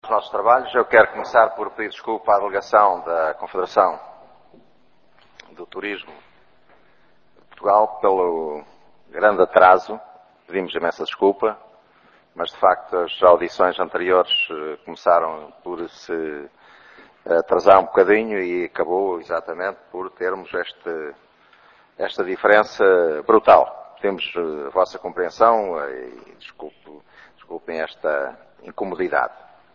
Os nossos trabalhos. Eu quero começar por pedir desculpa à delegação da Confederação do Turismo de Portugal pelo grande atraso. Pedimos imensa desculpa, mas de facto as audições anteriores começaram por se atrasar um bocadinho e acabou exatamente por termos esta diferença brutal. Temos a vossa compreensão e desculpem esta incomodidade.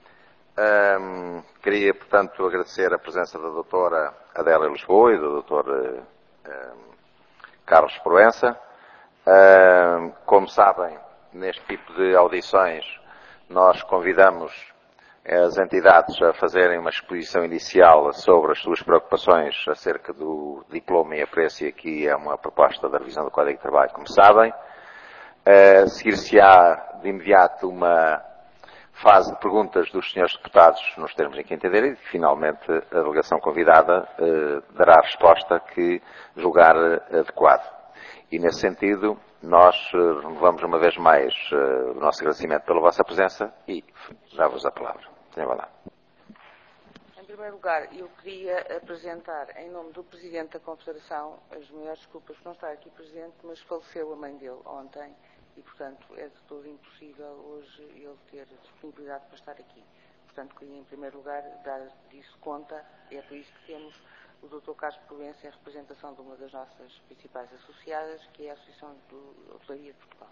Queria, portanto, agradecer a presença da doutora Adélia Lisboa e do doutor Carlos Proença. Como sabem, neste tipo de audições, nós convidamos as entidades a fazerem uma exposição inicial sobre as suas preocupações acerca do diploma e apreço, e aqui é uma proposta da revisão do Código de Trabalho, como sabem. Seguir-se-á de imediato uma fase de perguntas dos senhores deputados, nos termos em que entenderem, e finalmente a delegação convidada dará a resposta que julgar adequado. E nesse sentido, nós renovamos uma vez mais o nosso agradecimento pela vossa presença e dá-vos a palavra. Tenha lá. Em primeiro lugar, eu queria apresentar, em nome do Presidente da Confederação, as maiores desculpas por não estar aqui presente, mas faleceu a mãe dele ontem e, portanto, é de todo impossível hoje ele ter disponibilidade para estar aqui. Portanto, queria, em primeiro lugar, dar disso conta, e é por isso que temos o Dr. Carlos Proença em representação de uma das nossas principais associadas, que é a Associação de Hotelaria de Portugal.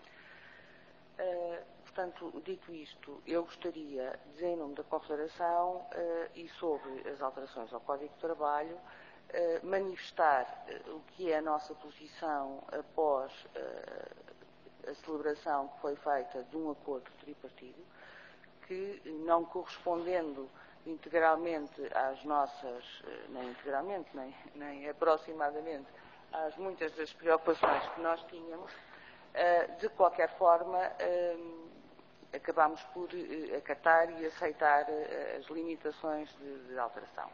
Portanto, dito isto, eu gostaria de dizer em nome da Confederação e sobre as alterações ao Código de Trabalho, manifestar o que é a nossa posição após a celebração que foi feita de um acordo tripartido, que, não correspondendo integralmente às nossas, nem integralmente, nem aproximadamente, às muitas das preocupações que nós tínhamos, de qualquer forma, acabámos por acatar e aceitar as limitações de alteração.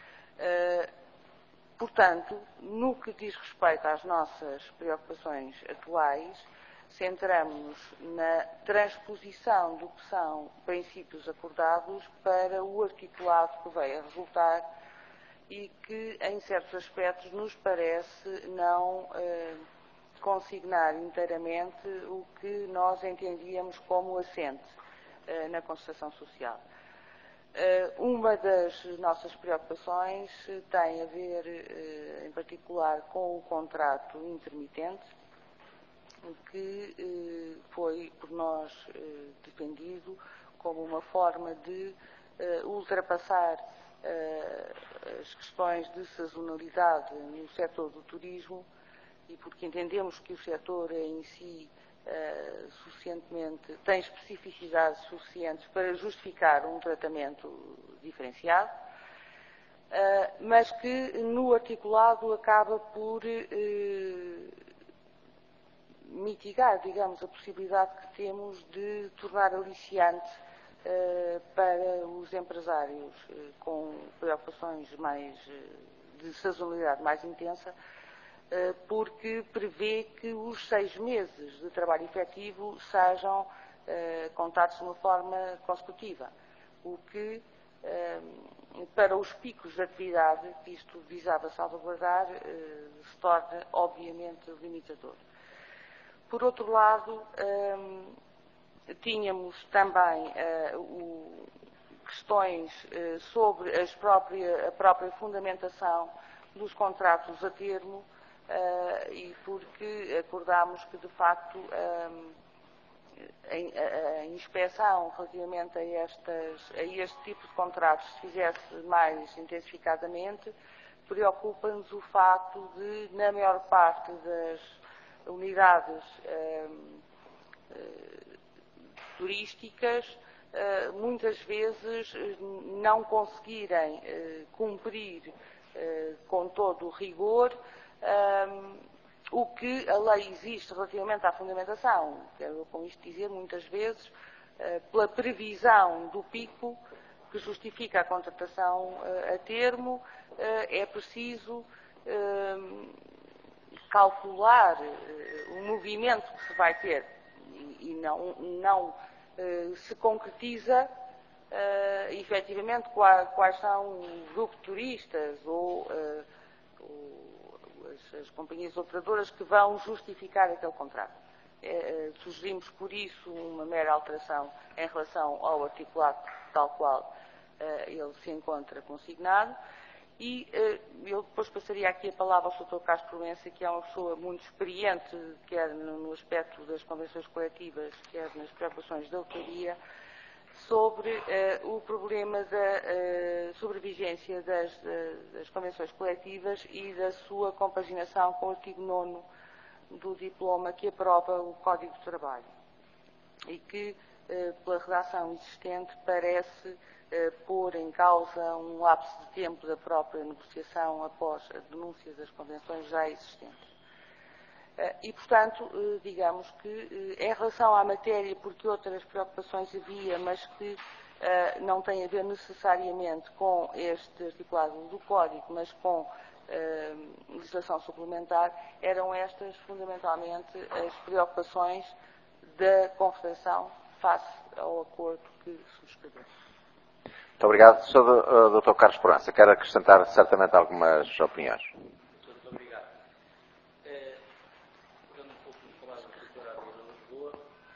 Portanto, no que diz respeito às nossas preocupações atuais, centramos-nos na transposição do que são princípios acordados para o articulado que veio a resultar e que, em certos aspectos, nos parece não consignar inteiramente o que nós entendíamos como assente na concertação social. Uma das nossas preocupações tem a ver, em particular, com o contrato intermitente, que foi por nós defendido como uma forma de ultrapassar as questões de sazonalidade no setor do turismo, e porque entendemos que o setor em si tem especificidades suficientes para justificar um tratamento diferenciado, mas que no articulado acaba por mitigar, digamos, a possibilidade que temos de tornar aliciante para os empresários com preocupações mais de sazonalidade mais intensa, porque prevê que os 6 meses de trabalho efetivo sejam contados de uma forma consecutiva, o que, para os picos de atividade que isto visava salvaguardar, se torna obviamente limitador. Por outro lado, tínhamos também questões sobre a própria fundamentação dos contratos a termo, e porque acordámos que, de facto, a inspeção relativamente a este tipo de contratos se fizesse mais intensificadamente, preocupa-nos o facto de, na maior parte das unidades turísticas, muitas vezes não conseguirem cumprir com todo o rigor o que a lei exige relativamente à fundamentação. Quero com isto dizer, muitas vezes, pela previsão do pico que justifica a contratação a termo, é preciso calcular o movimento que se vai ter e não se concretiza efetivamente quais são o grupo de turistas ou as companhias operadoras que vão justificar aquele contrato. Sugerimos, por isso, uma mera alteração em relação ao articulado tal qual ele se encontra consignado. E eu depois passaria aqui a palavra ao Sr. Carlos Proença, que é uma pessoa muito experiente, quer no aspecto das convenções coletivas, quer nas preocupações da autoria, sobre o problema da sobrevigência das convenções coletivas e da sua compaginação com o artigo 9º do diploma que aprova o Código de Trabalho e que, pela redação existente, parece pôr em causa um lapso de tempo da própria negociação após a denúncia das convenções já existentes. E, portanto, digamos que em relação à matéria, porque outras preocupações havia, mas que não têm a ver necessariamente com este articulado do Código, mas com legislação suplementar, eram estas fundamentalmente as preocupações da Confederação face ao acordo que subscreveu. Muito obrigado. Sr. Dr. Carlos Proença, quero acrescentar certamente algumas opiniões. Muito obrigado. Pegando um pouco de falar do doutorado de Lisboa,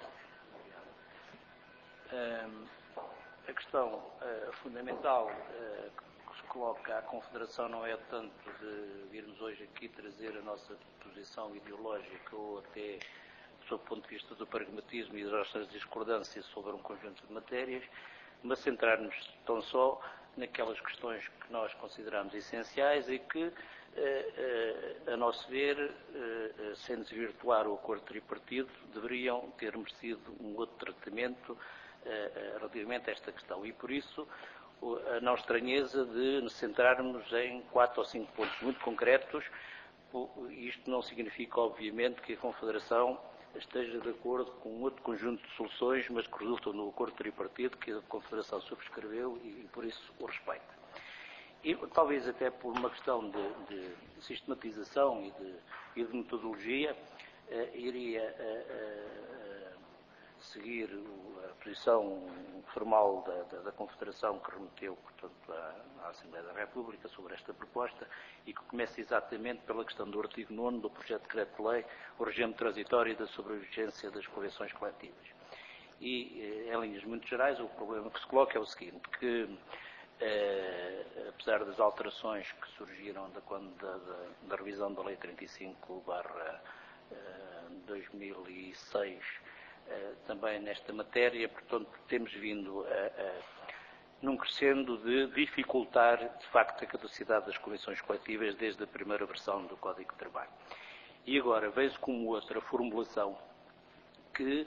a questão fundamental que se coloca à Confederação não é tanto de virmos hoje aqui trazer a nossa posição ideológica ou até sob o ponto de vista do pragmatismo e das nossas discordâncias sobre um conjunto de matérias, mas centrar-nos tão só naquelas questões que nós consideramos essenciais e que, a nosso ver, sem desvirtuar o acordo tripartido, deveriam ter merecido um outro tratamento relativamente a esta questão. E, por isso, a não estranheza de nos centrarmos em 4 ou 5 pontos muito concretos. Isto não significa, obviamente, que a Confederação esteja de acordo com um outro conjunto de soluções, mas que resultam no acordo tripartido que a Confederação subscreveu e por isso o respeita. E talvez até por uma questão de sistematização e de metodologia, iria seguir a posição formal da Confederação que remeteu, portanto, à Assembleia da República sobre esta proposta e que começa exatamente pela questão do artigo 9º do projeto de decreto-lei, o regime transitório da sobrevivência das convenções coletivas. E, em linhas muito gerais, o problema que se coloca é o seguinte, que apesar das alterações que surgiram da revisão da Lei 35/2006, também nesta matéria, portanto, temos vindo num crescendo de dificultar, de facto, a caducidade das convenções coletivas desde a primeira versão do Código de Trabalho. E agora vejo como outra formulação que,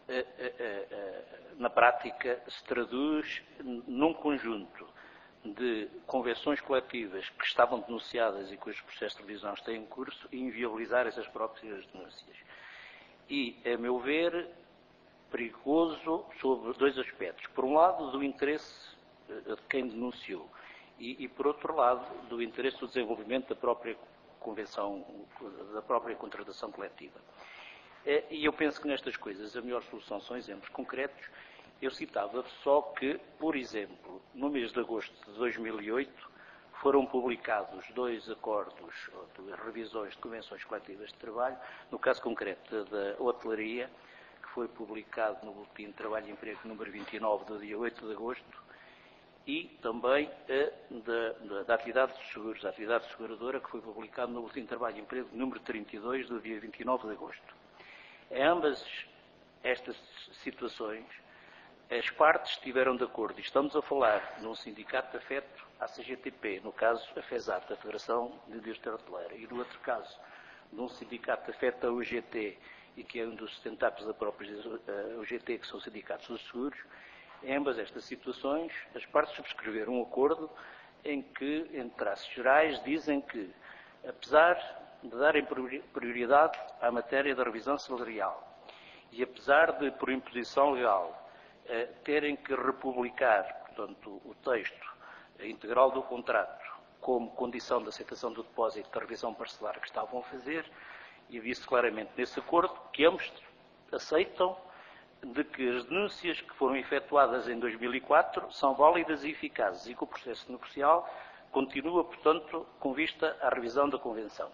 na prática, se traduz num conjunto de convenções coletivas que estavam denunciadas e cujos processos de revisão estão em curso e inviabilizar essas próprias denúncias. E, a meu ver, perigoso sobre 2 aspectos. Por um lado, do interesse de quem denunciou e, por outro lado, do interesse do desenvolvimento da própria convenção, da própria contratação coletiva. E eu penso que nestas coisas a melhor solução são exemplos concretos. Eu citava só que, por exemplo, no mês de agosto de 2008, foram publicados 2 acordos, ou revisões de convenções coletivas de trabalho, no caso concreto da hotelaria, que foi publicado no Boletim de Trabalho e Emprego número 29, do dia 8 de agosto, e também da atividade de seguros, a atividade seguradora, que foi publicado no Boletim de Trabalho e Emprego número 32, do dia 29 de agosto. Em ambas estas situações, as partes estiveram de acordo. E estamos a falar de um sindicato afeto à CGTP, no caso a FESAT, a Federação de Indústria Hoteleira, e no outro caso de um sindicato afeto à UGT, e que é um dos sustentáculos da própria UGT, que são os sindicatos dos seguros. Em ambas estas situações, as partes subscreveram um acordo em que, em traços gerais, dizem que, apesar de darem prioridade à matéria da revisão salarial e apesar de, por imposição legal, terem que republicar, portanto, o texto integral do contrato como condição de aceitação do depósito da revisão parcelar que estavam a fazer, e disse claramente nesse acordo que ambos aceitam de que as denúncias que foram efetuadas em 2004 são válidas e eficazes e que o processo negocial continua, portanto, com vista à revisão da Convenção.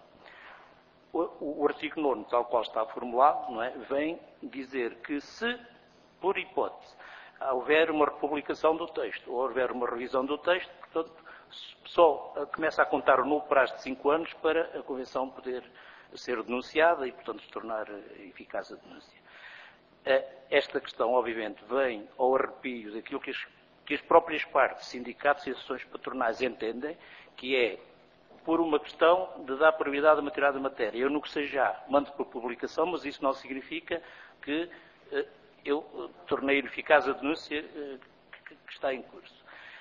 O artigo 9º, tal qual está formulado, não é, vem dizer que se, por hipótese, houver uma republicação do texto ou houver uma revisão do texto, portanto, só começa a contar o novo prazo de 5 anos para a Convenção poder ser denunciada e, portanto, se tornar eficaz a denúncia. Esta questão, obviamente, vem ao arrepio daquilo que as próprias partes, sindicatos e associações patronais entendem, que é por uma questão de dar prioridade a uma tirada de matéria. Eu, no que seja já, mando para publicação, mas isso não significa que eu tornei eficaz a denúncia que está em curso.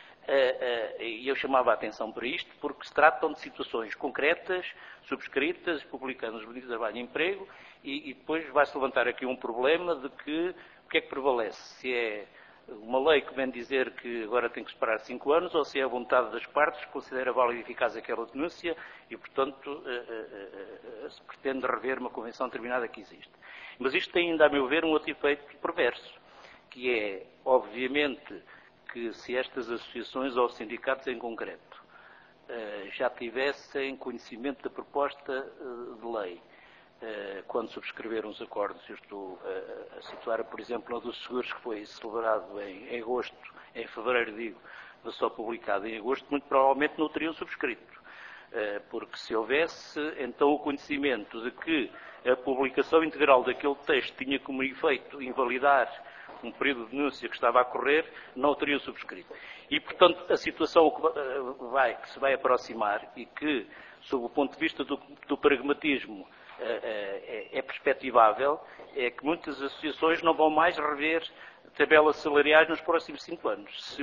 E eu chamava a atenção para isto porque se tratam de situações concretas, subscritas, publicadas nos Boletins de Trabalho e Emprego, e depois vai-se levantar aqui um problema de que o que é que prevalece? Se é uma lei que vem dizer que agora tem que esperar 5 anos ou se é a vontade das partes que considera válida e eficaz aquela denúncia e, portanto, se pretende rever uma convenção determinada que existe. Mas isto tem ainda, a meu ver, um outro efeito perverso, que é, obviamente, que se estas associações ou sindicatos em concreto já tivessem conhecimento da proposta de lei, quando subscreveram os acordos, eu estou a situar, por exemplo, o dos seguros que foi celebrado em agosto, em fevereiro, digo, mas só publicado em agosto, muito provavelmente não o teriam subscrito. Porque se houvesse, então, o conhecimento de que a publicação integral daquele texto tinha como efeito invalidar um período de denúncia que estava a correr, não o teriam subscrito. E, portanto, a situação que se vai aproximar e que, sob o ponto de vista do pragmatismo, é perspectivável, é que muitas associações não vão mais rever tabelas salariais nos próximos 5 anos.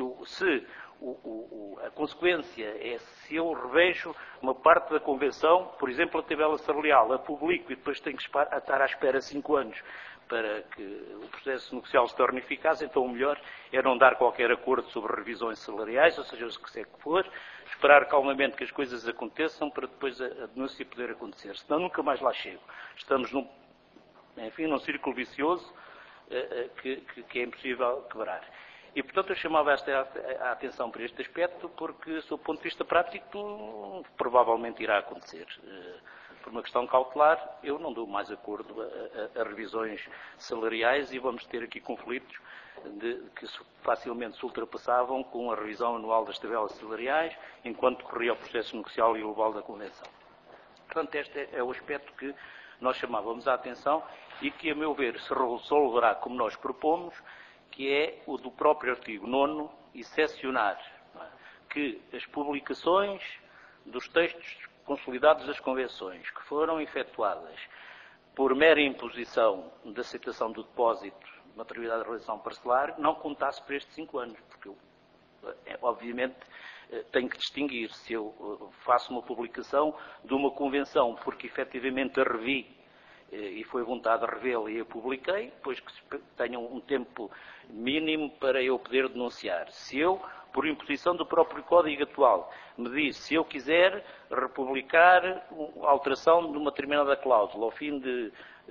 A consequência é se eu revejo uma parte da Convenção, por exemplo, a tabela salarial, a publico e depois tenho que estar à espera 5 anos para que o processo negocial se torne eficaz, então o melhor é não dar qualquer acordo sobre revisões salariais, ou seja, o que é que for, esperar calmamente que as coisas aconteçam para depois a denúncia poder acontecer. Senão nunca mais lá chego. Estamos num círculo vicioso que é impossível quebrar. E, portanto, eu chamava a atenção para este aspecto porque, sob o ponto de vista prático, provavelmente irá acontecer. Por uma questão cautelar, eu não dou mais acordo a revisões salariais e vamos ter aqui conflitos que facilmente se ultrapassavam com a revisão anual das tabelas salariais, enquanto corria o processo negocial e global da Convenção. Portanto, este é o aspecto que nós chamávamos a atenção e que, a meu ver, se resolverá como nós propomos, que é o do próprio artigo 9º, excepcionar que as publicações dos textos consolidados das convenções que foram efetuadas por mera imposição da aceitação do depósito de materialidade de realização parcelar não contasse para estes 5 anos, porque eu, obviamente, tenho que distinguir se eu faço uma publicação de uma convenção porque efetivamente a revi e foi vontade de revê-la e a publiquei, depois que tenham um tempo mínimo para eu poder denunciar. Se eu, por imposição do próprio Código atual, me diz, se eu quiser republicar a alteração de uma determinada cláusula ao fim de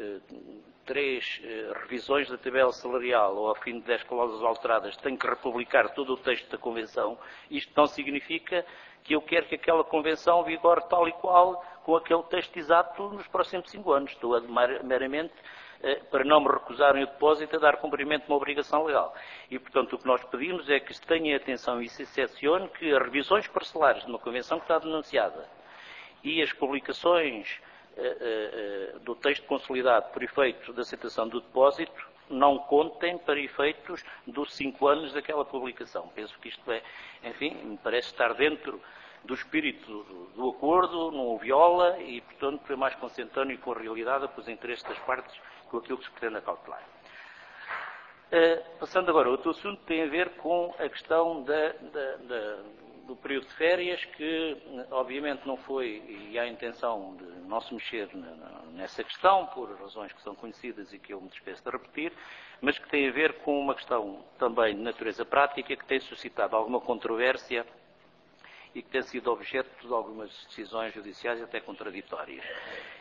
3 revisões da tabela salarial ou ao fim de 10 cláusulas alteradas, tenho que republicar todo o texto da Convenção, isto não significa que eu quero que aquela Convenção vigore tal e qual com aquele texto exato nos próximos 5 anos. Estou meramente para não me recusarem o depósito a dar cumprimento a uma obrigação legal. E, portanto, o que nós pedimos é que se tenha atenção e se excepcione que as revisões parcelares de uma Convenção que está denunciada e as publicações do texto consolidado por efeito da aceitação do depósito não contem para efeitos dos 5 anos daquela publicação. Penso que isto enfim, me parece estar dentro do espírito do acordo, não o viola e, portanto, é mais consentâneo com a realidade, com os interesses das partes, com aquilo que se pretende acautelar. Passando agora a outro assunto, tem a ver com a questão do período de férias, que obviamente não foi, e há a intenção de não se mexer nessa questão, por razões que são conhecidas e que eu me despeço de repetir, mas que tem a ver com uma questão também de natureza prática, que tem suscitado alguma controvérsia e que tem sido objeto de algumas decisões judiciais até contraditórias.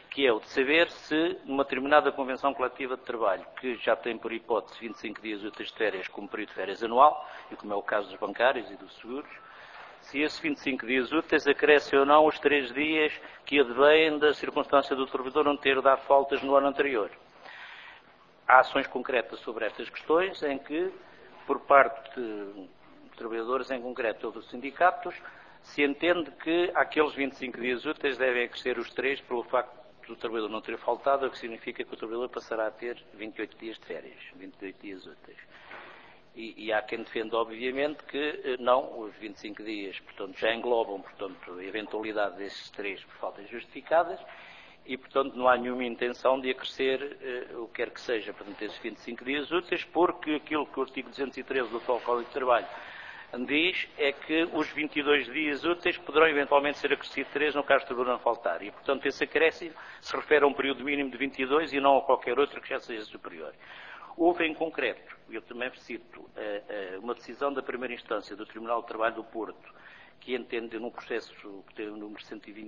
que é o de saber se numa determinada convenção coletiva de trabalho, que já tem por hipótese 25 dias úteis de férias como período de férias anual, e como é o caso dos bancários e dos seguros, se esses 25 dias úteis acrescem ou não os 3 dias que advêm da circunstância do trabalhador não ter dado faltas no ano anterior. Há ações concretas sobre estas questões em que, por parte de trabalhadores, em concreto ou dos sindicatos, se entende que aqueles 25 dias úteis devem acrescer os 3 pelo facto do trabalhador não ter faltado, o que significa que o trabalhador passará a ter 28 dias de férias, 28 dias úteis. E há quem defenda, obviamente, que não, os 25 dias, portanto, já englobam, portanto, a eventualidade desses 3 por faltas justificadas e, portanto, não há nenhuma intenção de acrescer o que quer que seja, portanto, esses 25 dias úteis, porque aquilo que o artigo 213 do atual Código de Trabalho diz é que os 22 dias úteis poderão eventualmente ser acrescidos 3 no caso do trabalhador não faltar. E, portanto, esse acréscimo se refere a um período mínimo de 22 e não a qualquer outro que já seja superior. Houve em concreto, eu também cito, uma decisão da primeira instância do Tribunal de Trabalho do Porto, que entende num processo que tem o número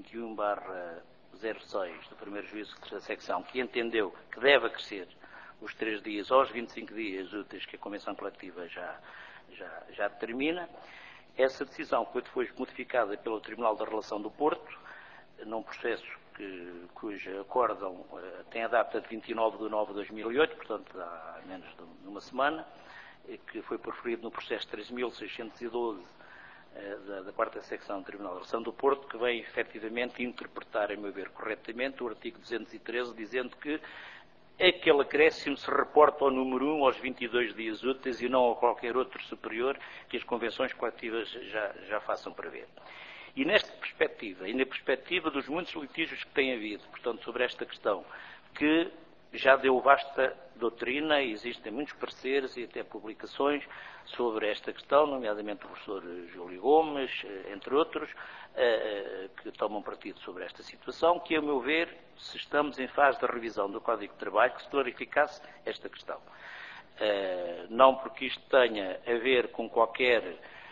121/06 do primeiro juízo da secção, que entendeu que deve acrescer os 3 dias aos 25 dias úteis que a Convenção Coletiva já determina. Essa decisão foi depois modificada pelo Tribunal da Relação do Porto, num processo cujo acórdão tem a data de 29/9/2008, portanto há menos de uma semana, que foi proferido no processo 3.612 da quarta secção do Tribunal da Relação do Porto, que vem efetivamente interpretar, a meu ver, corretamente o artigo 213, dizendo que aquele acréscimo se reporta ao número 1, aos 22 dias úteis, e não a qualquer outro superior que as convenções coletivas já façam prever. E nesta perspectiva, e na perspectiva dos muitos litígios que têm havido, portanto, sobre esta questão, que já deu vasta doutrina, e existem muitos pareceres e até publicações sobre esta questão, nomeadamente o professor Júlio Gomes, entre outros, que tomam partido sobre esta situação, que, a meu ver, se estamos em fase de revisão do Código de Trabalho, que se clarificasse esta questão. Não porque isto tenha a ver com qualquer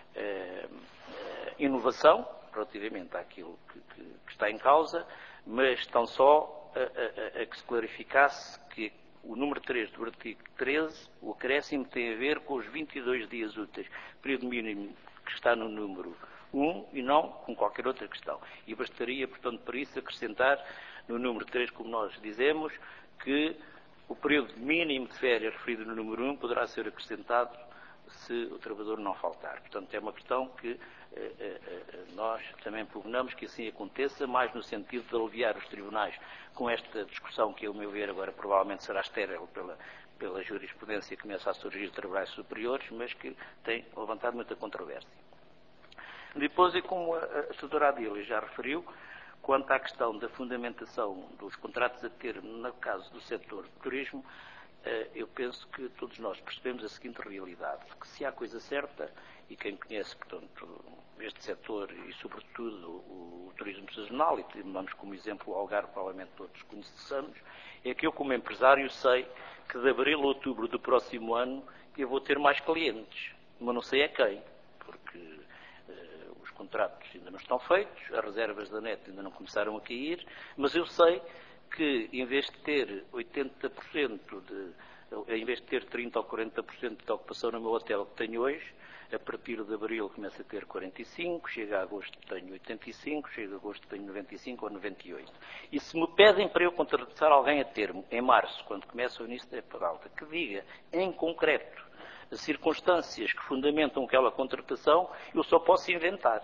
inovação, relativamente àquilo que está em causa, mas tão só a que se clarificasse que o número 3 do artigo 13, o acréscimo, tem a ver com os 22 dias úteis, período mínimo que está no número 1 e não com qualquer outra questão. E bastaria, portanto, para isso acrescentar no número 3, como nós dizemos, que o período mínimo de férias referido no número 1 poderá ser acrescentado se o trabalhador não faltar. Portanto, é uma questão que nós também pugnamos que assim aconteça, mais no sentido de aliviar os tribunais com esta discussão que, ao meu ver, agora provavelmente será estéril pela jurisprudência que começa a surgir de tribunais superiores, mas que tem levantado muita controvérsia. Depois, e como a doutora Adília já referiu, quanto à questão da fundamentação dos contratos a termo, no caso do setor de turismo, eu penso que todos nós percebemos a seguinte realidade, que se há coisa certa, e quem conhece, portanto, este setor e, sobretudo, o turismo sazonal, e tomamos como exemplo o Algarve, provavelmente todos conheçamos, é que eu, como empresário, sei que de abril a outubro do próximo ano eu vou ter mais clientes, mas não sei a quem, porque os contratos ainda não estão feitos, as reservas da net ainda não começaram a cair, mas eu sei que, em vez de ter 80% em vez de ter 30% ou 40% de ocupação no meu hotel que tenho hoje, a partir de abril começo a ter 45%, chega a agosto tenho 85%, chega a agosto tenho 95% ou 98%. E se me pedem para eu contratar alguém a termo, em março, quando começa o início da época alta, que diga, em concreto, as circunstâncias que fundamentam aquela contratação, eu só posso inventar.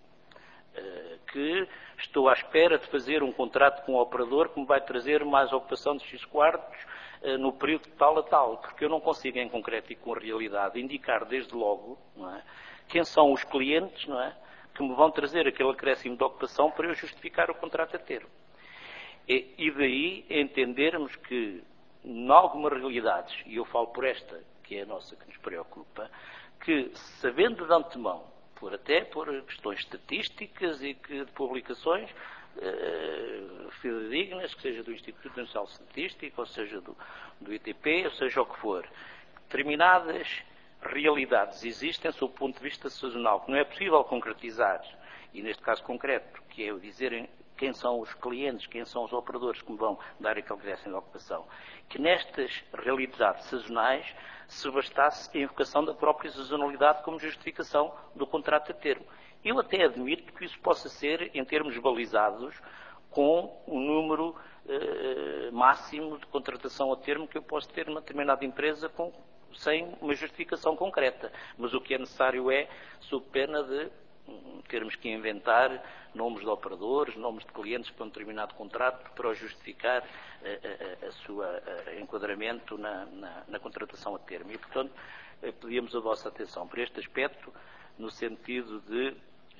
Que estou à espera de fazer um contrato com um operador que me vai trazer mais ocupação de X quartos no período de tal a tal, porque eu não consigo em concreto e com realidade indicar desde logo, não é, quem são os clientes, não é, que me vão trazer aquele acréscimo de ocupação para eu justificar o contrato a termo. E daí entendermos que, em algumas realidades, e eu falo por esta, que é a nossa que nos preocupa, que sabendo de antemão, até por questões estatísticas e de publicações fidedignas, que seja do Instituto Nacional de Estatística, ou seja do ITP, ou seja o que for, determinadas realidades existem sob o ponto de vista sazonal, que não é possível concretizar, e neste caso concreto, que é o dizerem quem são os clientes, quem são os operadores que me vão dar aquele décimo de ocupação, que nestas realidades sazonais se bastasse a invocação da própria sazonalidade como justificação do contrato a termo. Eu até admito que isso possa ser, em termos balizados, com um número máximo de contratação a termo que eu posso ter numa determinada empresa sem uma justificação concreta. Mas o que é necessário é, sob pena de termos que inventar nomes de operadores, nomes de clientes para um determinado contrato para justificar a sua enquadramento na contratação a termo. E, portanto, pedíamos a vossa atenção para este aspecto, no sentido de,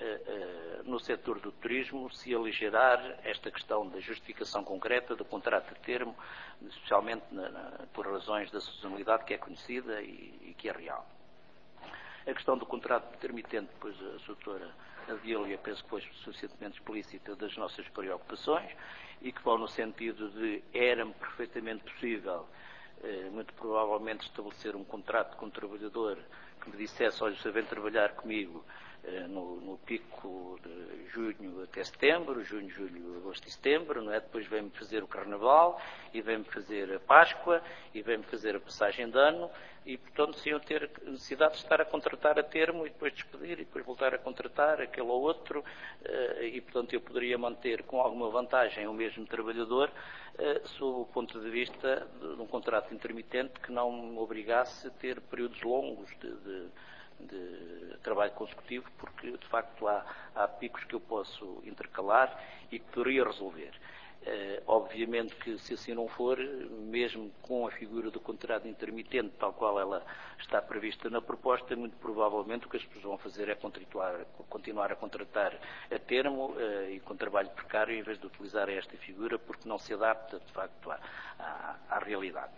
no setor do turismo, se aligerar esta questão da justificação concreta do contrato a termo, especialmente por razões da sazonalidade que é conhecida e que é real. A questão do contrato intermitente, pois a doutora Adília penso que foi suficientemente explícita das nossas preocupações e que vão no sentido de era-me perfeitamente possível, muito provavelmente, estabelecer um contrato com um trabalhador que me dissesse, olha, se vem trabalhar comigo no pico de junho até setembro, junho, julho, agosto e setembro, não é? Depois vem-me fazer o Carnaval e vem-me fazer a Páscoa e vem-me fazer a passagem de ano e, portanto, se eu ter necessidade de estar a contratar a termo e depois despedir e depois voltar a contratar aquele ou outro e, portanto, eu poderia manter com alguma vantagem o mesmo trabalhador sob o ponto de vista de um contrato intermitente que não me obrigasse a ter períodos longos de trabalho consecutivo, porque de facto há picos que eu posso intercalar e que poderia resolver. Obviamente que se assim não for, mesmo com a figura do contrato intermitente tal qual ela está prevista na proposta, muito provavelmente o que as pessoas vão fazer é continuar a contratar a termo e com trabalho precário em vez de utilizar esta figura, porque não se adapta de facto à realidade.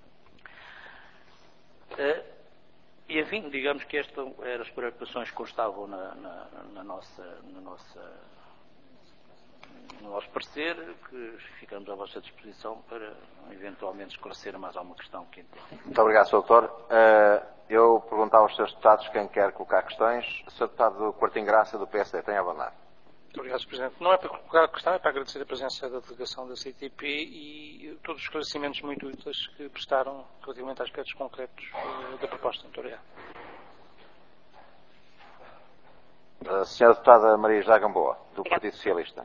E, enfim, digamos que estas eram as preocupações que constavam no nosso parecer, que ficamos à vossa disposição para, eventualmente, esclarecer mais alguma questão que entenda. Muito obrigado, Sr. Doutor. Eu perguntava aos Srs. Deputados quem quer colocar questões. Sr. Deputado do Quarto Graça, do PSD, tenha a vontade. Muito obrigado, Sr. Presidente. Não é para colocar a questão, é para agradecer a presença da delegação da CTP e todos os esclarecimentos muito úteis que prestaram relativamente a aspectos concretos da proposta. Muito obrigado. A Sra. Deputada Maria José Gamboa, do Partido Socialista.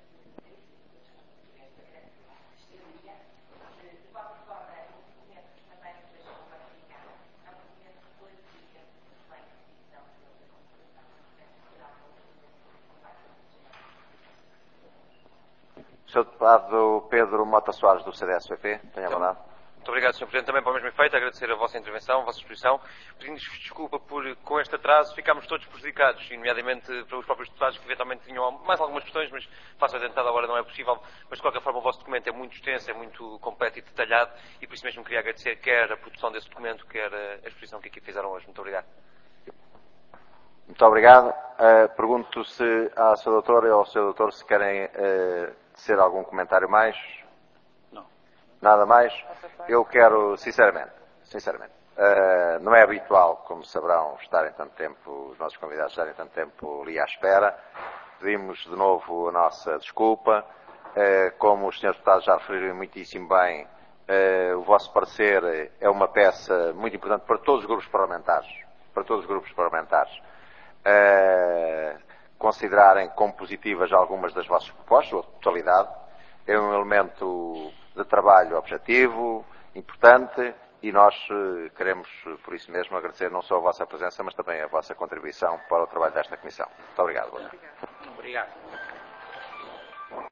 Sr. Deputado Pedro Mota Soares, do CDS-PP, tenha a vontade. Muito obrigado, Sr. Presidente. Também para o mesmo efeito, agradecer a vossa intervenção, a vossa exposição. Pedimos desculpa por, com este atraso, ficámos todos prejudicados, nomeadamente pelos próprios deputados que eventualmente tinham mais algumas questões, mas face ao atentado agora não é possível. Mas de qualquer forma o vosso documento é muito extenso, é muito completo e detalhado e por isso mesmo queria agradecer quer a produção desse documento, quer a exposição que aqui fizeram hoje. Muito obrigado. Muito obrigado. Pergunto se à Sra. Doutora ou ao Sr. Doutor se querem tecer algum comentário mais. Não. Nada mais. Eu quero, sinceramente, não é habitual, como saberão, estarem tanto tempo, os nossos convidados estarem tanto tempo ali à espera. Pedimos de novo a nossa desculpa. Como os senhores deputados já referiram muitíssimo bem, o vosso parecer é uma peça muito importante para todos os grupos parlamentares. Considerarem como positivas algumas das vossas propostas, ou a totalidade. É um elemento de trabalho objetivo, importante, e nós queremos, por isso mesmo, agradecer não só a vossa presença, mas também a vossa contribuição para o trabalho desta Comissão. Muito obrigado. Obrigado.